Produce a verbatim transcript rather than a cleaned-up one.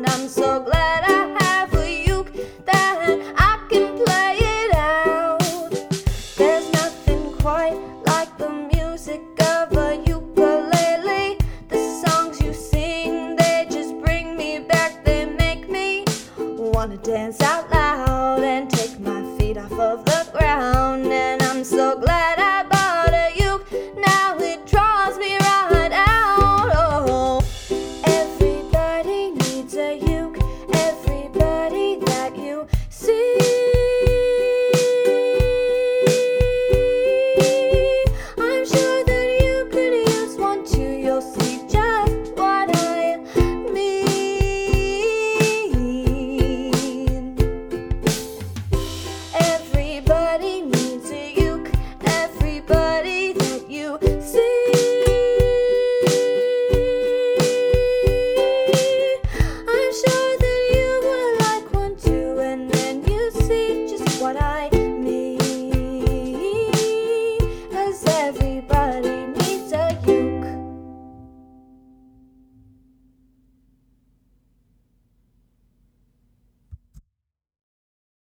And I'm so glad I have a uke that I can play it out. There's nothing quite like the music of a ukulele. The songs you sing, they just bring me back. They make me wanna dance out loud and take my feet off of the